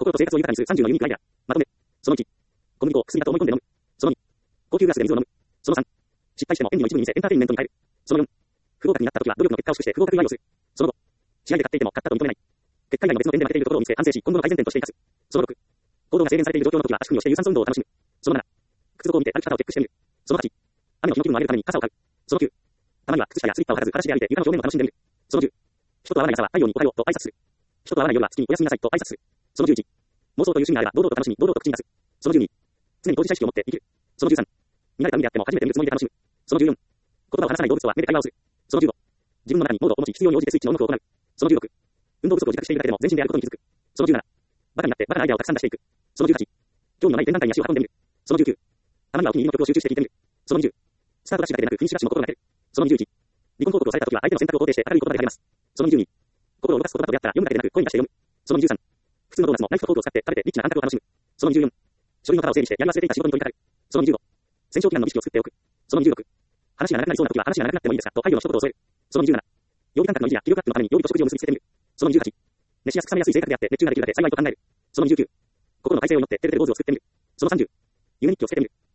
心と生活を豊かにする30のユニークアイデア。まとめ。その1。小麦粉を薬だと思い込んで飲む。その2。高級グラスで水を飲む。その3。失敗しても演技の一部に見せエンターテインメントに変える。その4。不合格になった時は努力の結果を祝して不合格祝いをする。その5。試合で勝っていても勝ったと認めない。結果以外の別の点で負けているところを見つけ反省し、今後の改善点として生かす。その6。行動が制限されている状況の時は足踏みをして有酸素運動を楽しむ。その7。靴底を見て歩き方をチェックしてみる。その8。雨の日の気分を上げるために傘を買う。その9。たまには靴下やスリッパを履かず裸足で歩いて床の表面を楽しんでみる。その10。人と会わない朝は太陽におはようと挨拶する。人と会わない夜は月におやすみなさいと挨拶する。その11。妄想という趣味があれば堂々と楽しみ、堂々と口に出す。その12。常に当事者意識を持って生きる。その13。見慣れた海であっても初めて見るつもりで楽しむ。その14。言葉を話さない動物とは目で会話をする。その15。自分の中にモードを持ち必要に応じてスイッチのオンオフを行う。その16。運動不足を自覚しているだけでも全身であることに気づく。その17。バカになってバカなアイデアをたくさん出していく。その18。興味のない展覧会に足を運んでみる。その19。たまにはお気に入りの曲を集中して聴いてみる。その20。スタートダッシュだけでなくフィニッシュダッシュも心がける。その21。離婚報告をされた時は相手の選択を肯定して明るい言葉で励ます。その22。心を動かす言葉と出会ったら読むだけでなく声に出して読む。その23。普通のドーナツもナイフとフォークを使って食べてリッチな感覚を楽しむ。その24。書類の束を整理してやり忘れていた仕事に取り掛かる。その25。戦勝祈願の儀式を作っておく。その26。話が長くなりそうな時は話が長くなってもいいですかと配慮の一言を添える。その27。曜日感覚の維持や気力アップのために曜日と食事を結びつけてみる。その28。熱しやすく冷めやすい性格であって熱中ができるだけ幸いと考える。その29。心の体勢を持っててるてる坊主を作ってみる。その30。夢日記をつけてみる。